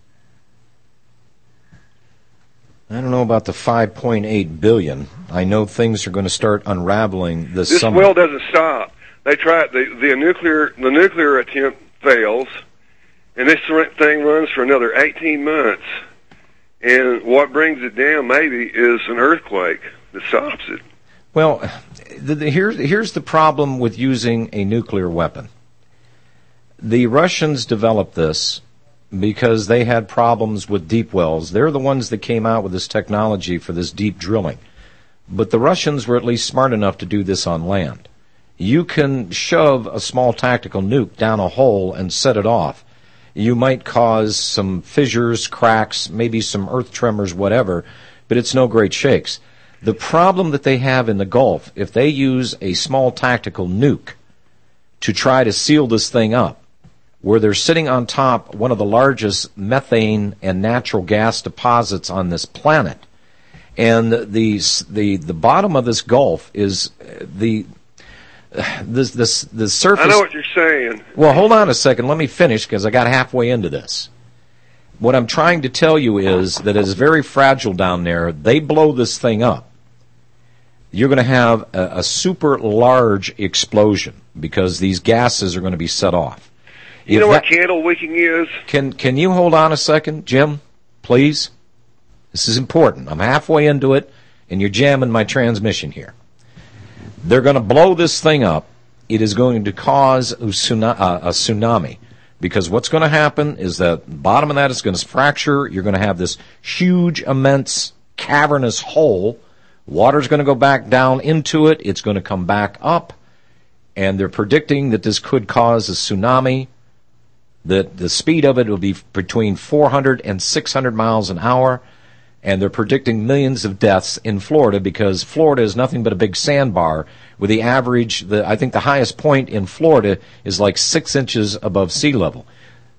I don't know about the five point eight billion. I know things are going to start unraveling this, this summer. This well doesn't stop. They try the the nuclear the nuclear attempt fails, and this thing runs for another eighteen months. And what brings it down maybe is an earthquake that stops it. Well, the, the, here, here's the problem with using a nuclear weapon. The Russians developed this because they had problems with deep wells. They're the ones that came out with this technology for this deep drilling. But the Russians were at least smart enough to do this on land. You can shove a small tactical nuke down a hole and set it off. You might cause some fissures, cracks, maybe some earth tremors, whatever, but it's no great shakes. The problem that they have in the Gulf, if they use a small tactical nuke to try to seal this thing up, where they're sitting on top one of the largest methane and natural gas deposits on this planet, and the the the bottom of this Gulf is the This, this, the surface. I know what you're saying. Well, hold on a second. Let me finish because I got halfway into this. What I'm trying to tell you is that it is very fragile down there. They blow this thing up. You're going to have a, a super large explosion because these gases are going to be set off. You If know what that, candle wicking is? Can Can you hold on a second, Jim? Please? This is important. I'm halfway into it, and you're jamming my transmission here. They're going to blow this thing up. It is going to cause a tsunami because what's going to happen is that the bottom of that is going to fracture. You're going to have this huge, immense, cavernous hole. Water's going to go back down into it. It's going to come back up. And they're predicting that this could cause a tsunami, that the speed of it will be between four hundred and six hundred miles an hour. And they're predicting millions of deaths in Florida because Florida is nothing but a big sandbar with the average, the, I think the highest point in Florida is like six inches above sea level.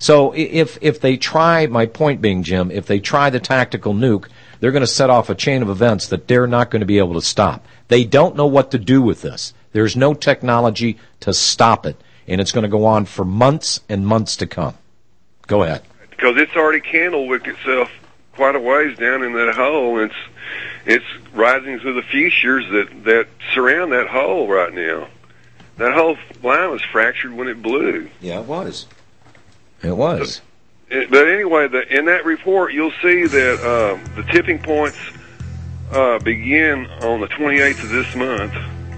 So if if they try, my point being, Jim, if they try the tactical nuke, they're going to set off a chain of events that they're not going to be able to stop. They don't know what to do with this. There's no technology to stop it, and it's going to go on for months and months to come. Go ahead. Because it's already candlewicked itself quite a ways down in that hole, and it's it's rising through the fissures that, that surround that hole right now. That whole line was fractured when it blew. Yeah, it was. It was. But, but anyway, the, in that report, you'll see that uh, the tipping points uh, begin on the twenty-eighth of this month.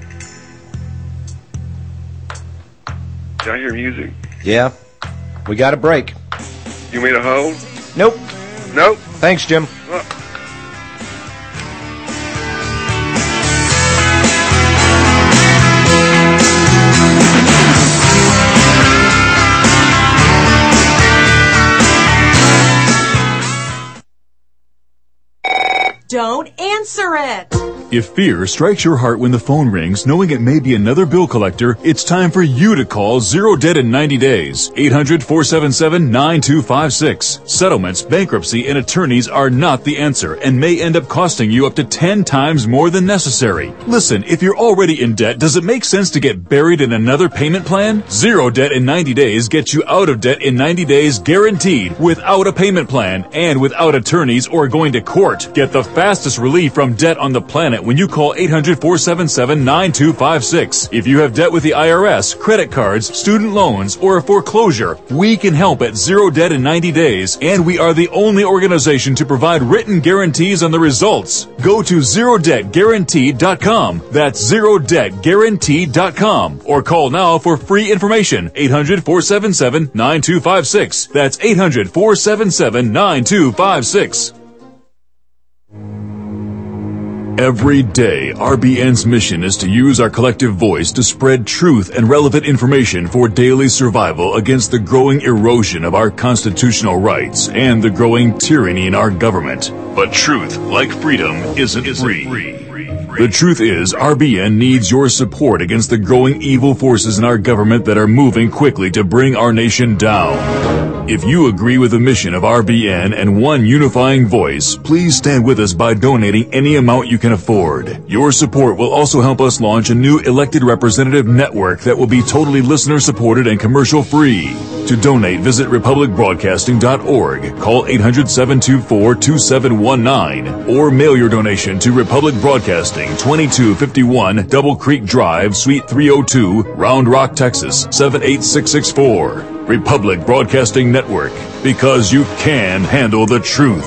Did I hear music? Yeah. We got a break. You mean a hold? Nope. Nope. Thanks, Jim. Uh, Don't answer it! If fear strikes your heart when the phone rings, knowing it may be another bill collector, it's time for you to call Zero Debt in ninety days. eight hundred, four seven seven, nine two five six. Settlements, bankruptcy, and attorneys are not the answer and may end up costing you up to ten times more than necessary. Listen, if you're already in debt, does it make sense to get buried in another payment plan? Zero Debt in ninety days gets you out of debt in ninety days guaranteed, without a payment plan and without attorneys or going to court. Get the fastest relief from debt on the planet when you call eight hundred, four seven seven, nine two five six. If you have debt with the I R S, credit cards, student loans, or a foreclosure, we can help at Zero Debt in ninety days, and we are the only organization to provide written guarantees on the results. Go to zero debt guaranteed dot com. That's zero debt guaranteed dot com. Or call now for free information. eight hundred, four seven seven, nine two five six. That's eight hundred, four seven seven, nine two five six. Every day, R B N's mission is to use our collective voice to spread truth and relevant information for daily survival against the growing erosion of our constitutional rights and the growing tyranny in our government. But truth, like freedom, isn't free. The truth is, R B N needs your support against the growing evil forces in our government that are moving quickly to bring our nation down. If you agree with the mission of R B N and one unifying voice, please stand with us by donating any amount you can afford. Your support will also help us launch a new elected representative network that will be totally listener-supported and commercial-free. To donate, visit republic broadcasting dot org, call eight hundred, seven two four, two seven one nine, or mail your donation to Republic Broadcasting, twenty-two fifty-one Double Creek Drive, Suite three oh two, Round Rock, Texas, seven eight six six four. Republic Broadcasting Network, because you can handle the truth.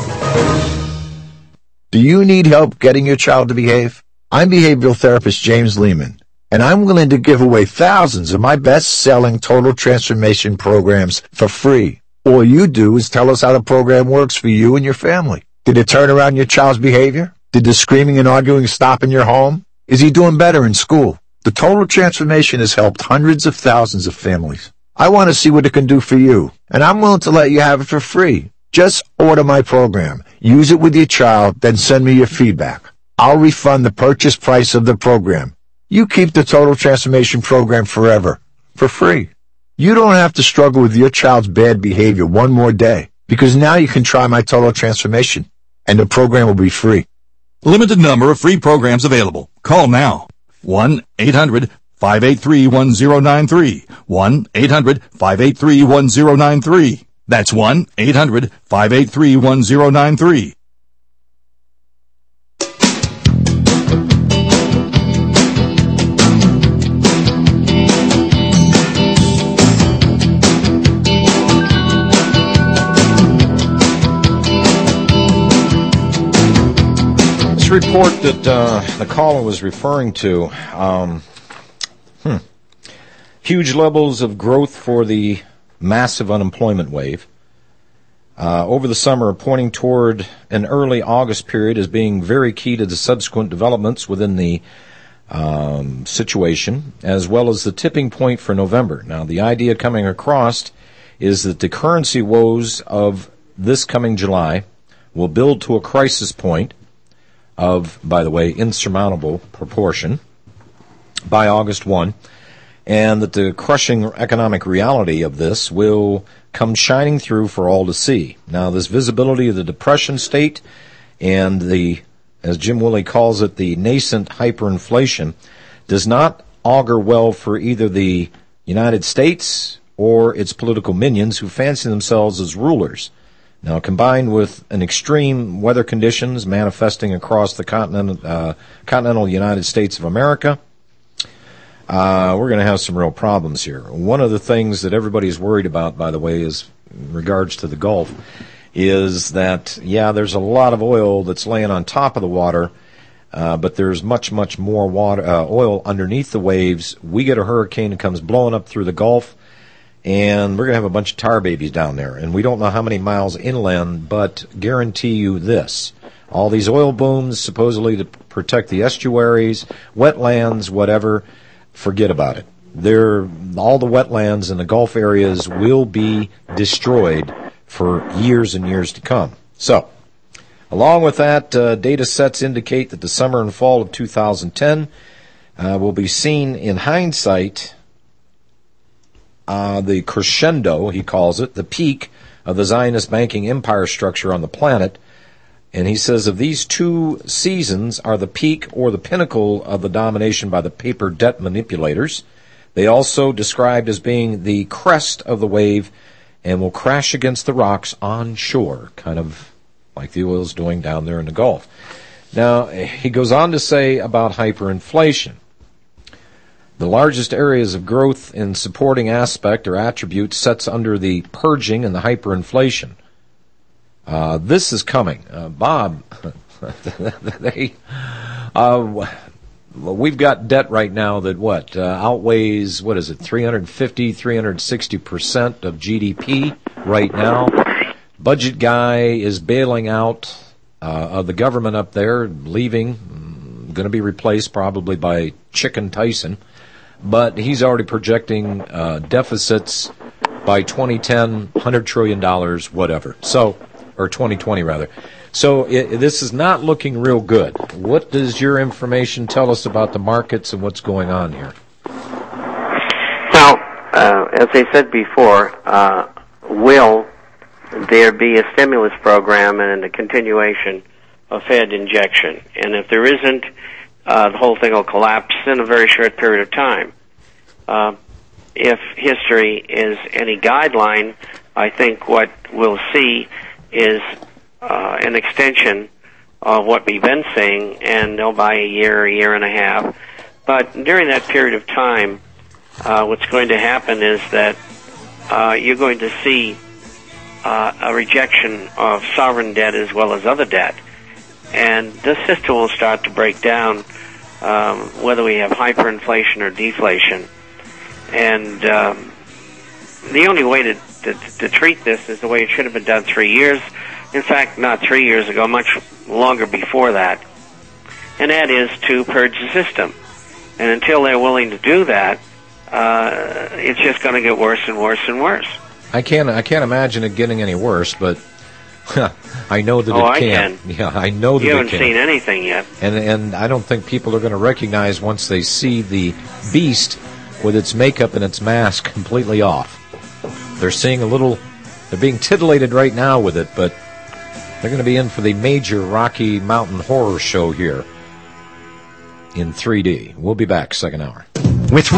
Do you need help getting your child to behave? I'm behavioral therapist James Lehman, and I'm willing to give away thousands of my best-selling total transformation programs for free. All you do is tell us how the program works for you and your family. Did it turn around your child's behavior? Did the screaming and arguing stop in your home? Is he doing better in school? The total transformation has helped hundreds of thousands of families. I want to see what it can do for you, and I'm willing to let you have it for free. Just order my program, use it with your child, then send me your feedback. I'll refund the purchase price of the program. You keep the Total Transformation Program forever, for free. You don't have to struggle with your child's bad behavior one more day, because now you can try my Total Transformation, and the program will be free. Limited number of free programs available. Call now. one eight hundred, five eight three, one zero nine three. one eight hundred, five eight three, one zero nine three. That's one eight hundred, five eight three, one zero nine three. This report that uh, the caller was referring to, um, hmm, huge levels of growth for the massive unemployment wave uh, over the summer, pointing toward an early August period as being very key to the subsequent developments within the um, situation, as well as the tipping point for November. Now, the idea coming across is that the currency woes of this coming July will build to a crisis point of, by the way, insurmountable proportion by August first, and that the crushing economic reality of this will comes shining through for all to see. Now, this visibility of the depression state and the, as Jim Willie calls it, the nascent hyperinflation does not augur well for either the United States or its political minions who fancy themselves as rulers. Now, combined with an extreme weather conditions manifesting across the continent, uh, continental United States of America, uh, we're going to have some real problems here. One of the things that everybody's worried about, by the way, is in regards to the Gulf, is that, yeah, there's a lot of oil that's laying on top of the water, uh, but there's much, much more water, uh, oil underneath the waves. We get a hurricane that comes blowing up through the Gulf, and we're going to have a bunch of tar babies down there. And we don't know how many miles inland, but guarantee you this. All these oil booms, supposedly to protect the estuaries, wetlands, whatever, forget about it. They're, all the wetlands in the Gulf areas will be destroyed for years and years to come. So, along with that, uh, data sets indicate that the summer and fall of two thousand ten uh, will be seen in hindsight, uh, the crescendo, he calls it, the peak of the Zionist banking empire structure on the planet. And he says of these two seasons are the peak or the pinnacle of the domination by the paper debt manipulators. They also described as being the crest of the wave and will crash against the rocks on shore, kind of like the oil's doing down there in the Gulf. Now, he goes on to say about hyperinflation. The largest areas of growth in supporting aspect or attribute sets under the purging and the hyperinflation. Uh, this is coming. Uh, Bob, they, uh, we've got debt right now that what, uh, outweighs, what is it, three hundred fifty, three hundred sixty percent of G D P right now. Budget guy is bailing out uh, of the government up there, leaving, going to be replaced probably by Chicken Tyson. But he's already projecting uh, deficits by twenty ten, one hundred trillion dollars, whatever. So, or twenty twenty rather. So it, this is not looking real good. What does your information tell us about the markets and what's going on here? Well, uh, as I said before, uh, will there be a stimulus program and a continuation of Fed injection? And if there isn't, uh, the whole thing will collapse in a very short period of time. Uh, if history is any guideline, I think what we'll see is uh, an extension of what we've been seeing, and they'll buy a year, a year and a half. But during that period of time, uh, what's going to happen is that uh, you're going to see uh, a rejection of sovereign debt as well as other debt. And the system will start to break down, um, whether we have hyperinflation or deflation. And um, the only way to, to, to treat this is the way it should have been done three years. In fact, not three years ago, much longer before that. And that is to purge the system. And until they're willing to do that, uh, it's just going to get worse and worse and worse. I can't. I can't imagine it getting any worse, but I know that oh, it I can. can. Yeah, I know that you it can. You haven't seen anything yet. And and I don't think people are going to recognize once they see the beast with its makeup and its mask completely off. They're seeing a little. They're being titillated right now with it, but they're going to be in for the major Rocky Mountain Horror Show here in three D. We'll be back second hour. With